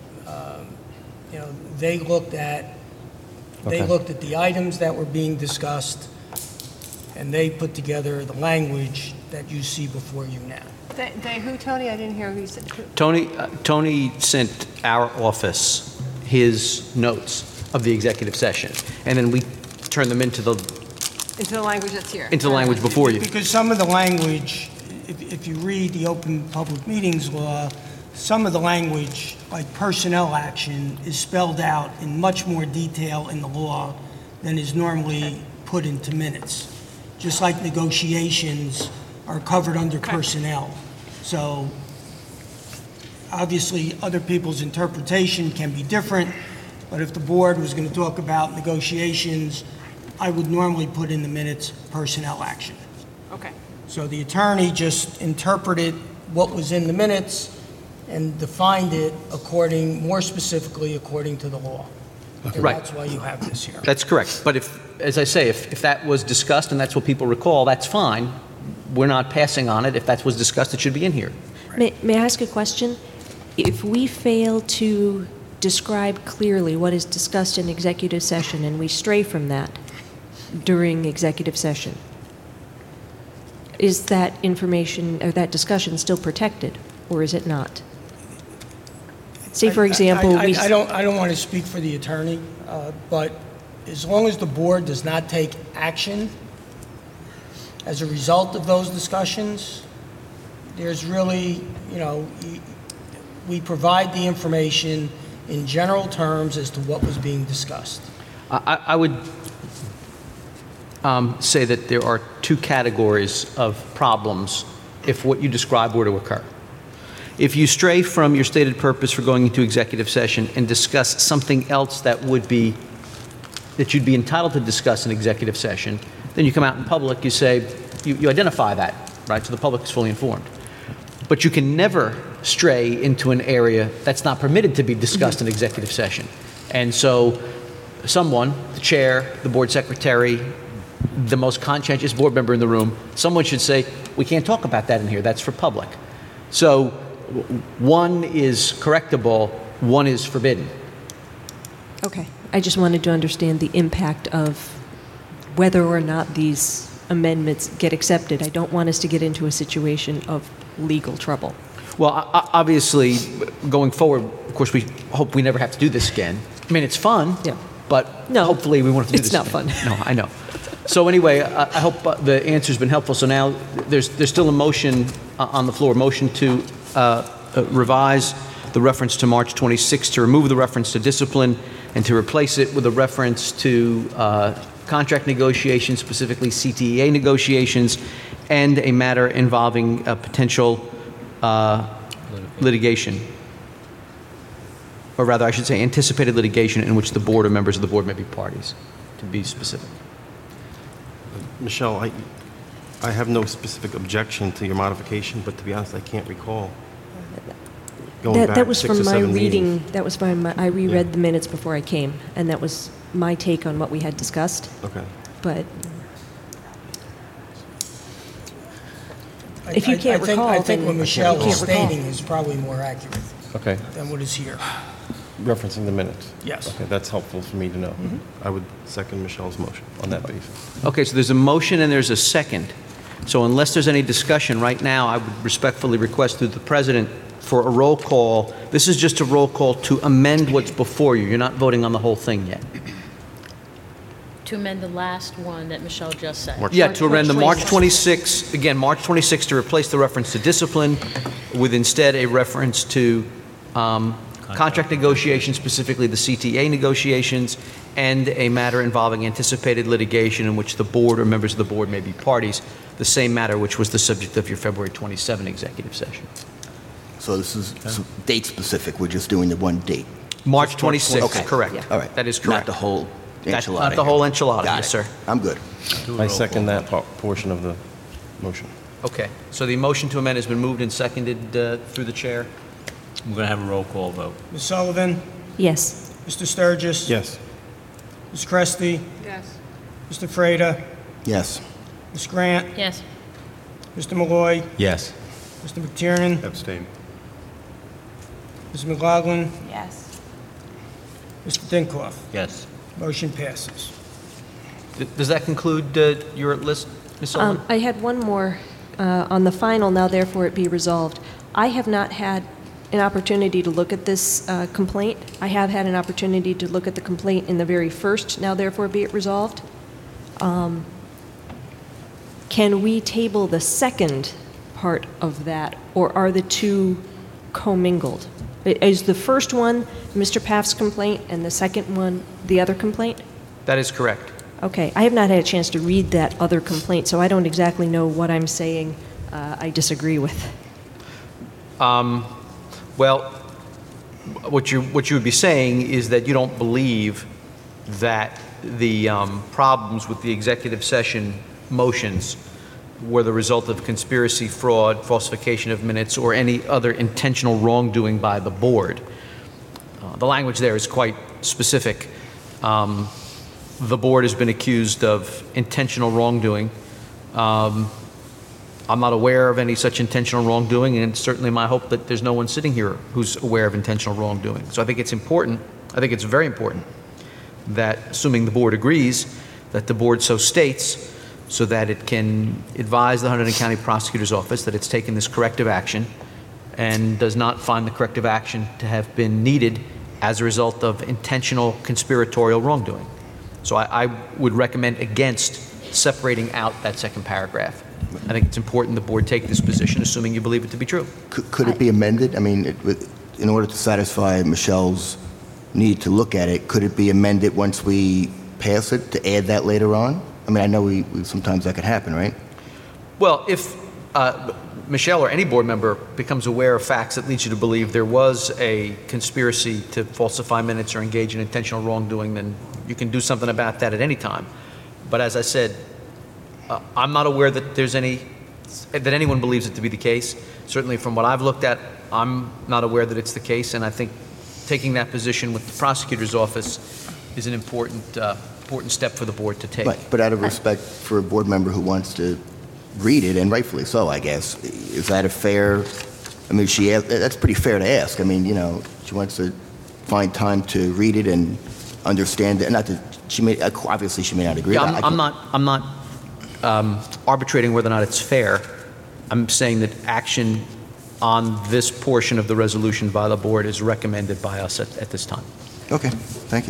they looked at the items that were being discussed, and they put together the language that you see before you now.
They who, Tony? I didn't hear who you said.
Tony sent our office his notes of the executive session, and then we turned them into the
language that's here.
into the language before you.
Because some of the language, if you read the Open Public Meetings Law, some of the language, like personnel action, is spelled out in much more detail in the law than is normally put into minutes. just like negotiations are covered under personnel. So obviously, other people's interpretation can be different, but if the board was going to talk about negotiations, I would normally put in the minutes personnel action.
Okay.
So the attorney just interpreted what was in the minutes and defined it more specifically according to the law. And
Right.
that's why you have this here.
That's correct. But as I say, if that was discussed and that's what people recall, that's fine. We're not passing on it. If that was discussed, it should be in here.
May I ask a question? If we fail to describe clearly what is discussed in executive session and we stray from that during executive session, is that information or that discussion still protected, or is it not? Say, for example,
I don't want to speak for the attorney, but as long as the board does not take action as a result of those discussions, there's really, we provide the information in general terms as to what was being discussed.
I would say that there are two categories of problems if what you describe were to occur. If you stray from your stated purpose for going into executive session and discuss something else that you'd be entitled to discuss in executive session, then you come out in public, you say, you identify that, right, so the public is fully informed. But you can never stray into an area that's not permitted to be discussed in executive session. And so someone, the chair, the board secretary, the most conscientious board member in the room, someone should say, we can't talk about that in here, that's for public. So one is correctable, one is forbidden.
Okay. I just wanted to understand the impact of whether or not these amendments get accepted. I don't want us to get into a situation of legal trouble.
Well, obviously, going forward, of course, we hope we never have to do this again. I mean, it's fun,
Yeah.
but hopefully we won't have to do this
It's not
again.
fun.
No, I know. So anyway, I hope the answer's been helpful. So now there's still a motion on the floor, motion to revise the reference to March 26 to remove the reference to discipline and to replace it with a reference to contract negotiations, specifically CTEA negotiations, and a matter involving potential litigation. Or rather, I should say anticipated litigation in which the board or members of the board may be parties, to be specific.
Michelle, I have no specific objection to your modification, but to be honest, I can't recall going back
That was
6 or
from my
7
reading.
meetings.
That was from I reread the minutes before I came, and that was my take on what we had discussed.
Okay.
But if you can't recall,
I think
then
what Michelle
you
is
can't recall.
stating is probably more accurate
Okay.
than what is here.
Referencing the minutes.
Yes.
Okay, that's helpful for me to know. I would second Michelle's motion on that basis.
Okay, so there's a motion and there's a second. So unless there's any discussion right now, I would respectfully request through the president for a roll call. This is just a roll call to amend what's before you. You're not voting on the whole thing yet.
To amend the last one that Michelle just said.
Yeah, to amend the March 26, again, March 26 to replace the reference to discipline with instead a reference to contract negotiations, specifically the CTA negotiations, and a matter involving anticipated litigation in which the board or members of the board may be parties, the same matter which was the subject of your February 27 executive session.
So this is date specific, we're just doing the one date.
March 26,
Okay.
correct.
Yeah.
All right.
That is
Not
correct.
the whole
That's
enchilada.
not the whole enchilada,
Got
yes,
it.
sir.
I'm good.
I second that portion of the motion.
Okay, so the motion to amend has been moved and seconded through the chair.
We're going to have a roll call vote.
Ms. Sullivan,
Yes.
Mr. Sturgis.
Yes.
Ms. Cresty,
Yes.
Mr. Freda,
Yes.
Ms. Grant,
Yes.
Mr. Malloy,
Yes.
Mr. McTiernan,
Abstain.
Ms. McLaughlin,
Yes.
Mr. Dinkoff.
Yes.
Motion passes.
Does that conclude your list, Ms. Sullivan?
I had one more on the final, now therefore it be resolved. I have not had an opportunity to look at this complaint. I have had an opportunity to look at the complaint in the very first, now therefore be it resolved. Can we table the second part of that, or are the two commingled? Is the first one Mr. Paff's complaint and the second one the other complaint?
That is correct.
Okay, I have not had a chance to read that other complaint, so I don't exactly know what I'm saying I disagree with.
Well, what you would be saying is that you don't believe that the problems with the executive session motions were the result of conspiracy, fraud, falsification of minutes, or any other intentional wrongdoing by the board. The language there is quite specific. The board has been accused of intentional wrongdoing. I'm not aware of any such intentional wrongdoing, and it's certainly my hope that there's no one sitting here who's aware of intentional wrongdoing. So I think it's important, I think it's very important, that assuming the board agrees, that the board so states so that it can advise the Hunterdon County Prosecutor's Office that it's taken this corrective action and does not find the corrective action to have been needed as a result of intentional conspiratorial wrongdoing. So I would recommend against separating out that second paragraph. I think it's important the board take this position, assuming you believe it to be true.
Could it be amended? I mean, in order to satisfy Michelle's need to look at it, could it be amended once we pass it to add that later on? I mean, I know we sometimes that could happen, right?
Well, if Michelle or any board member becomes aware of facts that lead you to believe there was a conspiracy to falsify minutes or engage in intentional wrongdoing, then you can do something about that at any time. But as I said, I'm not aware that that anyone believes it to be the case. Certainly from what I've looked at, I'm not aware that it's the case, and I think taking that position with the prosecutor's office is an important step for the board to take.
But out of respect for a board member who wants to read it, and rightfully so, I guess, is that a fair, I mean, that's pretty fair to ask. I mean, you know, she wants to find time to read it and understand it. Not that obviously she may not agree.
Yeah, I'm not arbitrating whether or not it's fair. I'm saying that action on this portion of the resolution by the board is recommended by us at this time.
Okay, thank you.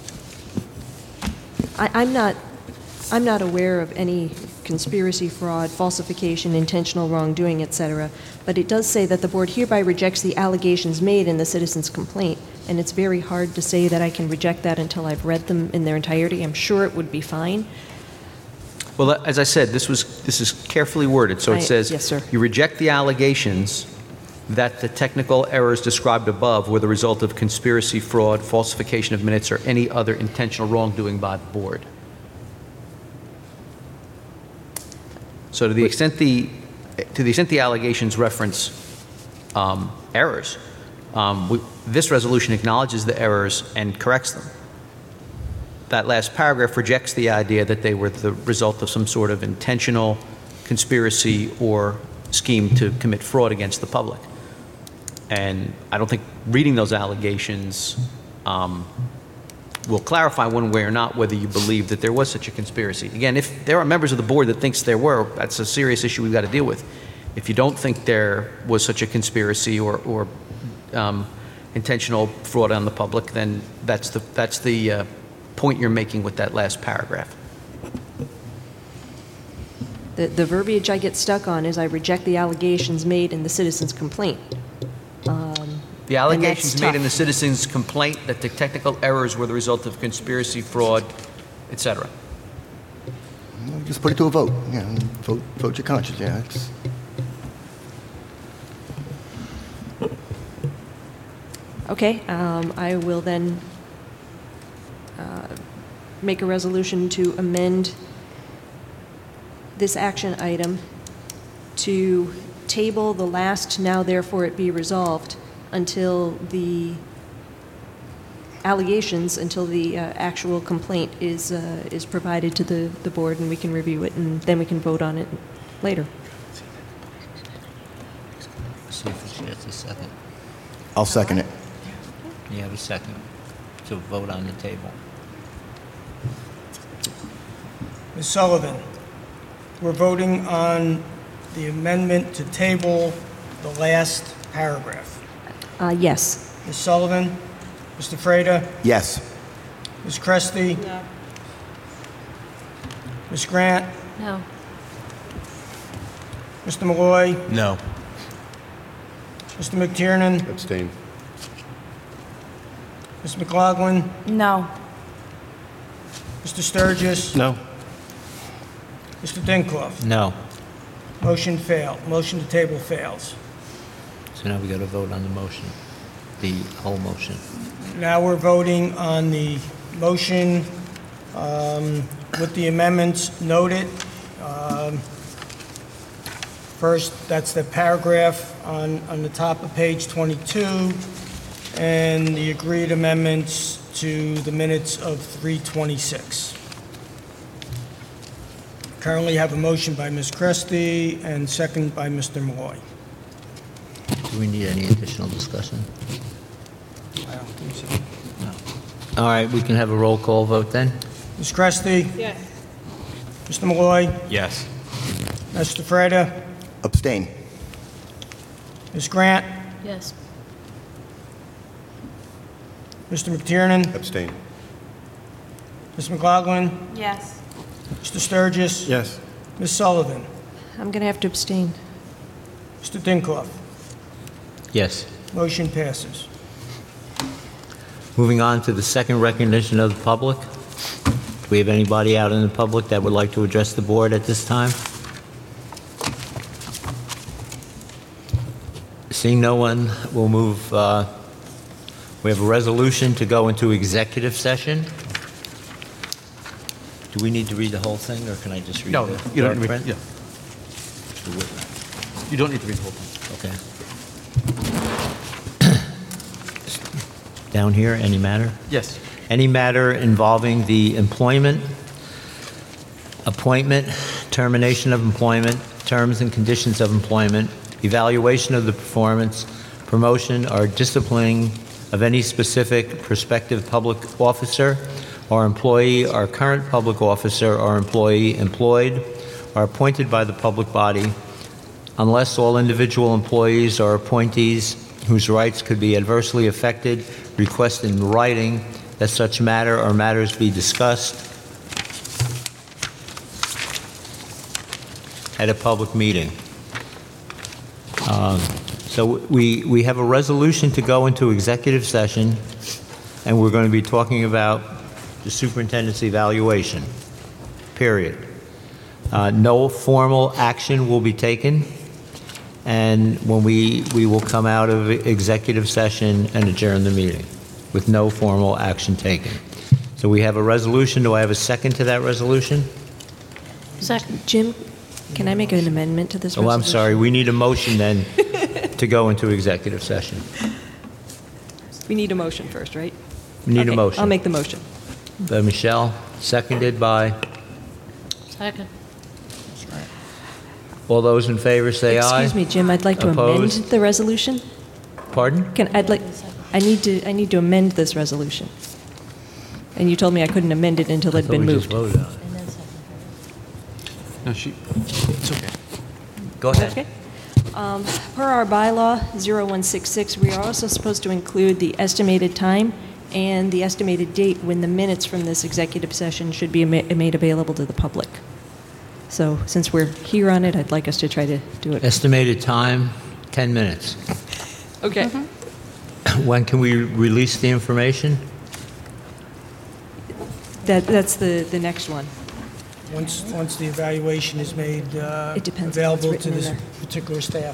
I'm not aware of any conspiracy, fraud, falsification, intentional wrongdoing, etc. But it does say that the board hereby rejects the allegations made in the citizen's complaint, and it's very hard to say that I can reject that until I've read them in their entirety. I'm sure it would be fine.
Well, as I said, this is carefully worded. So it says,
yes, sir.
You reject the allegations that the technical errors described above were the result of conspiracy, fraud, falsification of minutes, or any other intentional wrongdoing by the board. So to the extent the allegations reference errors, this resolution acknowledges the errors and corrects them. That last paragraph rejects the idea that they were the result of some sort of intentional conspiracy or scheme to commit fraud against the public. And I don't think reading those allegations will clarify one way or not whether you believe that there was such a conspiracy. Again, if there are members of the board that thinks there were, that's a serious issue we've got to deal with. If you don't think there was such a conspiracy or intentional fraud on the public, then that's the point you're making with that last paragraph.
The verbiage I get stuck on is I reject the allegations made in the citizen's complaint.
The allegations made in the citizen's complaint that the technical errors were the result of conspiracy, fraud, etc.
Just put it to a vote. Yeah, vote your conscience. Yeah.
Okay, I will then make a resolution to amend this action item to table the last now therefore it be resolved until the allegations, until the actual complaint is provided to the board and we can review it and then we can vote on it later.
See if she gets a second.
I'll second it.
You have a second to vote on the table.
Ms. Sullivan, we're voting on the amendment to table the last paragraph.
Yes.
Ms. Sullivan? Mr. Freda?
Yes.
Ms. Cresty?
No.
Ms. Grant?
No.
Mr. Malloy?
No.
Mr. McTiernan?
Abstain.
Ms. McLaughlin?
No.
Mr. Sturgis?
No.
Mr. Dinkloff?
No.
Motion failed. Motion to table fails.
So now we got to vote on the motion, the whole motion.
Now we're voting on the motion with the amendments noted. First, that's the paragraph on the top of page 22, and the agreed amendments to the minutes of 3:26. Currently have a motion by Ms. Cresty and second by Mr. Malloy.
Do we need any additional discussion?
I don't think so.
All right, we can have a roll call vote then?
Ms. Cresty?
Yes.
Mr. Malloy?
Yes.
Mr. Freda?
Abstain.
Ms. Grant?
Yes.
Mr. McTiernan?
Abstain.
Ms. McLaughlin?
Yes.
Mr. Sturgis?
Yes.
Ms. Sullivan?
I'm going to have to abstain.
Mr. Dinkloff?
Yes.
Motion passes.
Moving on to the second recognition of the public. Do we have anybody out in the public that would like to address the board at this time? Seeing no one, we'll move. We have a resolution to go into executive session. Do we need to read the whole thing, or can I just read
No,
the
you don't need to
print?
read, yeah. You don't need to read the whole thing.
Okay. Down here, any matter?
Yes.
Any matter involving the employment, appointment, termination of employment, terms and conditions of employment, evaluation of the performance, promotion, or disciplining of any specific prospective public officer or employee or current public officer or employee employed or appointed by the public body, unless all individual employees or appointees whose rights could be adversely affected request in writing that such matter or matters be discussed at a public meeting. So we have a resolution to go into executive session, and we're going to be talking about the superintendent's evaluation, period. No formal action will be taken, and when we will come out of executive session and adjourn the meeting with no formal action taken. So we have a resolution. Do I have a second to that resolution?
Second.
Jim, can I make an amendment to this
Oh,
resolution?
I'm sorry. We need a motion then to go into executive session.
We need a motion first, right?
We need a
Okay,
motion.
I'll make the motion.
By Michelle, seconded by,
Second.
all those in favor say aye.
Excuse me, Jim, I'd like to amend
Opposed?
the resolution.
Pardon?
I need to amend this resolution. And you told me I couldn't amend it until
I
it'd
thought
been
we just
moved.
voted on it.
And then second.
No, it's okay.
Go ahead.
Okay. Per our bylaw 0166, we are also supposed to include the estimated time and the estimated date when the minutes from this executive session should be made available to the public. So since we're here on it, I'd like us to try to do it.
Estimated time, 10 minutes.
Okay.
When can we release the information?
That's the next one.
Once the evaluation is made
It depends on what's
available to
written in
this
there.
particular staff.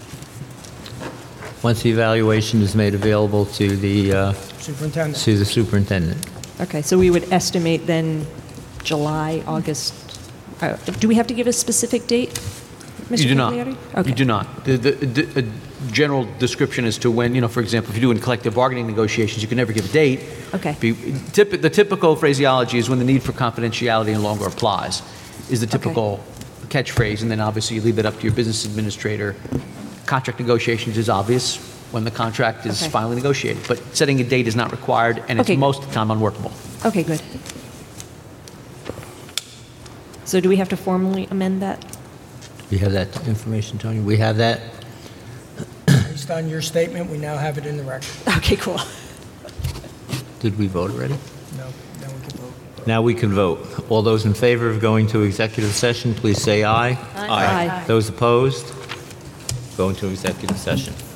Once the evaluation is made available to the
Superintendent.
superintendent.
Okay, so we would estimate then July, August. Do we have to give a specific date, Mr.
You do not.
Cagliari?
You
Okay.
do not. A general description as to when, for example, if you're doing collective bargaining negotiations, you can never give a date.
Okay.
The typical phraseology is when the need for confidentiality no longer applies, is the typical catchphrase, and then obviously you leave it up to your business administrator. Contract negotiations is obvious when the contract is
Okay.
finally negotiated, but setting a date is not required, and it's
Okay.
most of the time unworkable.
Okay, good. So do we have to formally amend that?
We have that information, Tony? We have that?
Based on your statement, we now have it in the record.
Okay, cool.
Did we vote already?
No, now we can vote.
Now we can vote. All those in favor of going to executive session, please say aye.
Aye.
Those opposed? Go into executive session.